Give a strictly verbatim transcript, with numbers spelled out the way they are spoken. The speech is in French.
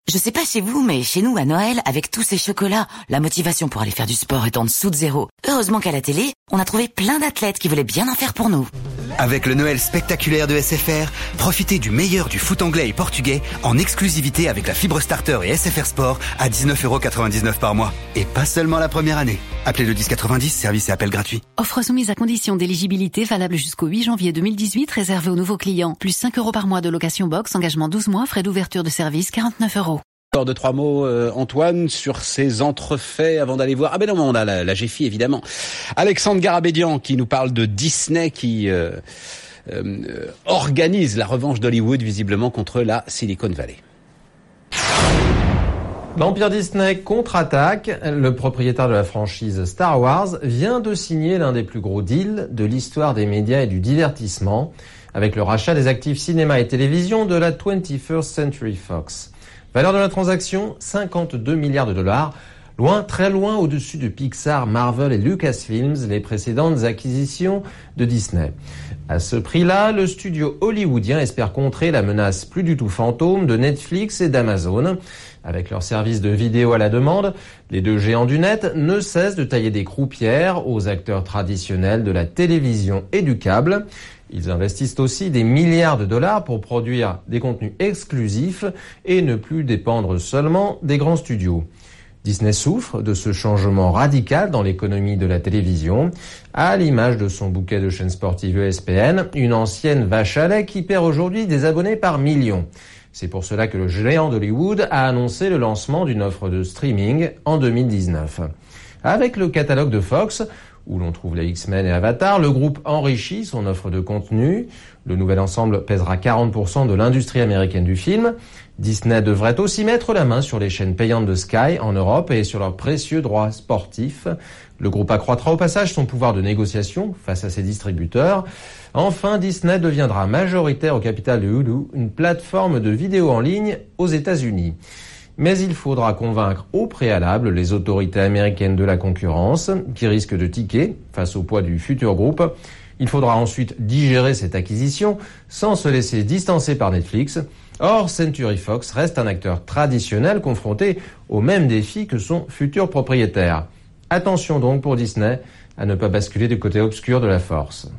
Je sais pas chez vous, mais chez nous, à Noël, avec tous ces chocolats, la motivation pour aller faire du sport est en dessous de zéro. Heureusement qu'à la télé, on a trouvé plein d'athlètes qui voulaient bien en faire pour nous. Avec le Noël spectaculaire de S F R, profitez du meilleur du foot anglais et portugais en exclusivité avec la fibre starter et S F R Sport à dix-neuf euros quatre-vingt-dix-neuf par mois. Et pas seulement la première année. Appelez le dix quatre-vingt-dix, service et appel gratuit. Offre soumise à condition d'éligibilité valable jusqu'au huit janvier deux mille dix-huit, réservée aux nouveaux clients. Plus cinq euros par mois de location box, engagement douze mois, frais d'ouverture de service quarante-neuf euros. Encore deux, trois mots, euh, Antoine, sur ces entrefaits avant d'aller voir. Ah ben non, on a la, la G F I évidemment. Alexandre Garabédian qui nous parle de Disney qui euh, euh, organise la revanche d'Hollywood visiblement contre la Silicon Valley. L'Empire Disney contre-attaque. Le propriétaire de la franchise Star Wars vient de signer l'un des plus gros deals de l'histoire des médias et du divertissement avec le rachat des actifs cinéma et télévision de la twenty-first Century Fox. Valeur de la transaction, cinquante-deux milliards de dollars, loin, très loin au-dessus de Pixar, Marvel et Lucasfilms, les précédentes acquisitions de Disney. À ce prix-là, le studio hollywoodien espère contrer la menace plus du tout fantôme de Netflix et d'Amazon. Avec leurs services de vidéo à la demande, les deux géants du net ne cessent de tailler des croupières aux acteurs traditionnels de la télévision et du câble. Ils investissent aussi des milliards de dollars pour produire des contenus exclusifs et ne plus dépendre seulement des grands studios. Disney souffre de ce changement radical dans l'économie de la télévision, à l'image de son bouquet de chaînes sportives E S P N, une ancienne vache à lait qui perd aujourd'hui des abonnés par millions. C'est pour cela que le géant d'Hollywood a annoncé le lancement d'une offre de streaming en deux mille dix-neuf. Avec le catalogue de Fox, où l'on trouve les X-Men et Avatar, le groupe enrichit son offre de contenu. Le nouvel ensemble pèsera quarante pour cent de l'industrie américaine du film. Disney devrait aussi mettre la main sur les chaînes payantes de Sky en Europe et sur leurs précieux droits sportifs. Le groupe accroîtra au passage son pouvoir de négociation face à ses distributeurs. Enfin, Disney deviendra majoritaire au capital de Hulu, une plateforme de vidéo en ligne aux États-Unis. Mais il faudra convaincre au préalable les autorités américaines de la concurrence, qui risquent de tiquer face au poids du futur groupe. Il faudra ensuite digérer cette acquisition sans se laisser distancer par Netflix. Or, Century Fox reste un acteur traditionnel confronté aux mêmes défis que son futur propriétaire. Attention donc pour Disney à ne pas basculer du côté obscur de la force.